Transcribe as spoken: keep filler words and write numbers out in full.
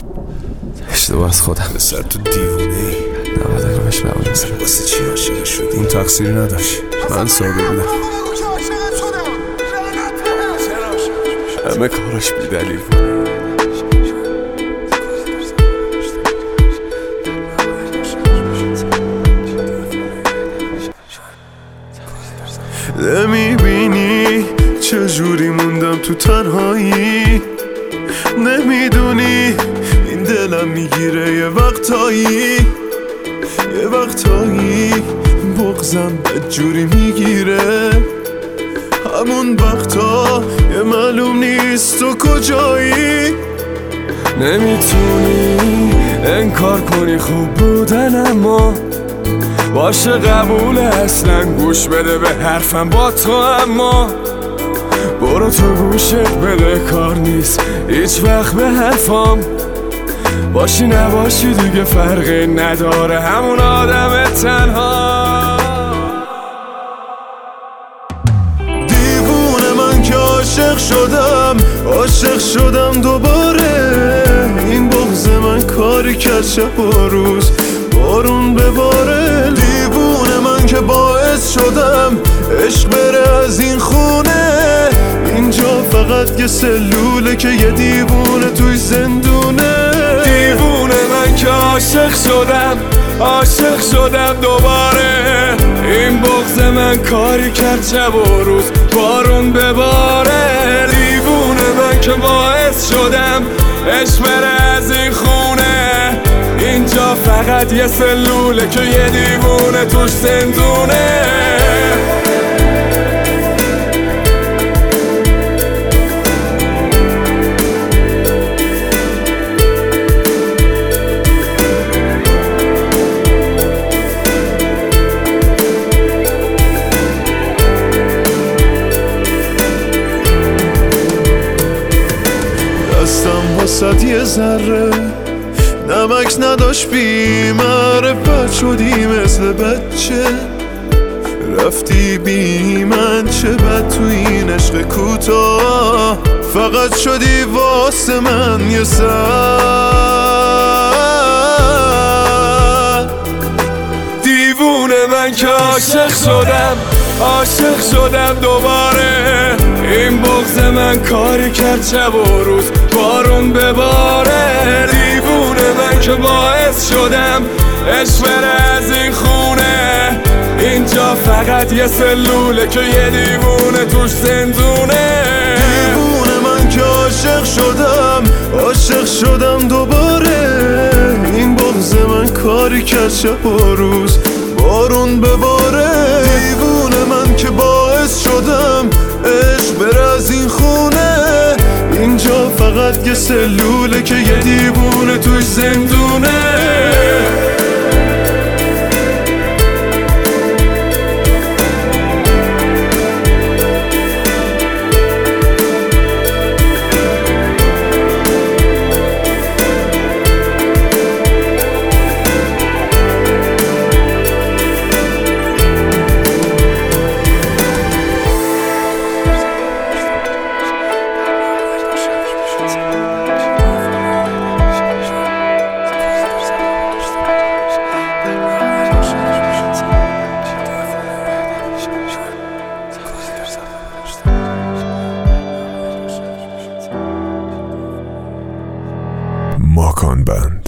اشتباه از خودم. پسر تو دیوونه ای. نباید روش نبود مثلا. واسه چی عاشق شدی؟ اون تقصیری نداشت، من ساده بودم. همه کاراش بی دلیل بود. نمیبینی چجوری موندم تو تنهایی؟ نمیدونی این دلم میگیره یه وقتایی، یه وقتایی بغزم بدجوری میگیره. همون وقتا یه معلوم نیست تو کجایی. نمیتونی انکار کنی خوب بودن، اما باشه قبوله، اصلا گوش بده به حرفم با تو. اما برو تو گوشت بده، کار نیست هیچ وقت به حرفام. باشی نباشی دیگه فرقی نداره، همون آدم تنها. دیوونه من که عاشق شدم، عاشق شدم دوباره. این بغض من کاری کرد شب و روز بارون بباره. دیوونه من که باعث شدم عشق بره از این خونه. اینجا فقط یه سلوله که یه دیوونه توی زندونه. دیوونه من که عاشق شدم، عاشق شدم دوباره. این بغض من کاری کرد شب و روز بارون بباره. دیوونه من که باعث شدم عشق بره از این خونه. اینجا فقط یه سلوله که یه دیوونه توش زندونه. دستم واسد یه ذره نمک نداشت، بی معرفت شدی مثل بچه. رفتی بی من، چه بد تو این عشق کوتاه. فقط شدی واسه من یه سر. دیوونه من که عاشق شدم، عاشق شدم دوباره. این بغض من کاری کرد شب و روز بارون بباره. دیوونه من که باعث شدم عشق بره از این خونه. اینجا فقط یه سلوله که یه دیوونه توش زندونه. دیوونه من که عاشق شدم، عاشق شدم دوباره. این بغض من کاری کرد شب و روز بارون بباره. دیوونه من که باعث شدم عشق بره از این خونه. اینجا فقط یه سلوله که یه دیوونه توش زندونه. ماکان بند.